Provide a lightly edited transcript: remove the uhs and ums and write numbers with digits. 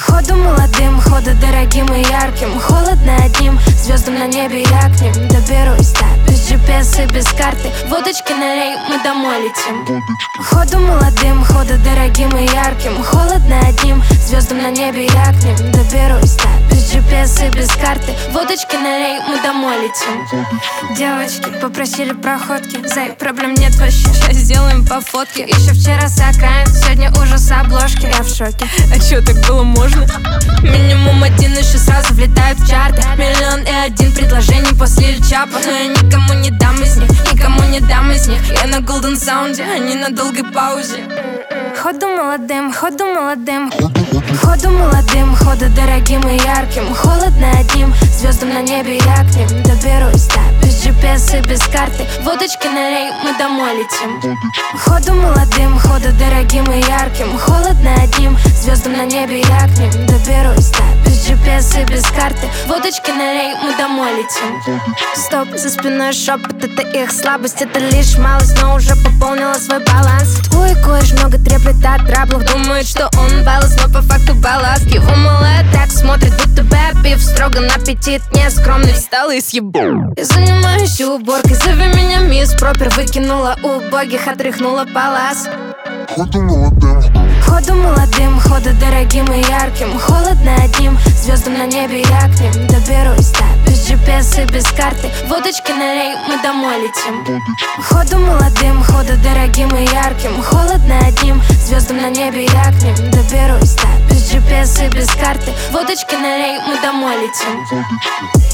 Ходу молодым, ходу дорогим и ярким. Холодно одним, звездам на небе я к ним доберусь, да, без GPS и без карты. Водочки налей, мы домой летим. Ходу молодым, ходу дорогим и ярким. Холодно одним, звездам на небе я к ним доберусь, да, без GPS и без карты. Водочки налей, мы домой летим. Девочки попросили проходки, зай, проблем нет вообще, сейчас сделаем по фотке. Еще вчера сакаем, сегодня ужас обложки. Я в шоке, а чё, так было можно? Минимум один еще сразу влетает в чарты. Миллион и один предложений после Чапа. Но я никому не дам из них, никому не дам из них. Я на Golden Sound, они на долгой паузе. Ходу молодым, ходу молодым. Ходу молодым, ходу дорогим и ярким. Холодно одним, звездам на небе я к ним доберусь, да, без GPS и без карты. Водочки налей, мы домой летим. Ходу молодым, ходу дорогим и ярким. Холодно одним, звездам на небе я к ним доберусь, да, без GPS и без карты. Водочки налей, мы домой летим. Стоп, за спиной шепот, это их слабость. Это лишь малость, но уже пополнила свой баланс. Твой кореш много треплет от траблов. Думает, что он балласт, но по факту балласт. Его малая так смотрит, будто бы пив. Строго на аппетит, не скромный. Встал и съебал. Я занимаюсь уборкой, зови меня мисс Пропер. Выкинула убогих, отряхнула палас. Ходу молодым, ходу молодым, ходу дорогим и ярким. Холодно одним, звездам на небе я к ним доберусь, да, без GPS и без карты. Водочки налей, мы домой летим. Ходу молодым, ходу дорогим и ярким. Холодно одним, звездам на небе я к ним доберусь, да, без GPS и без карты. Водочки налей, мы домой летим.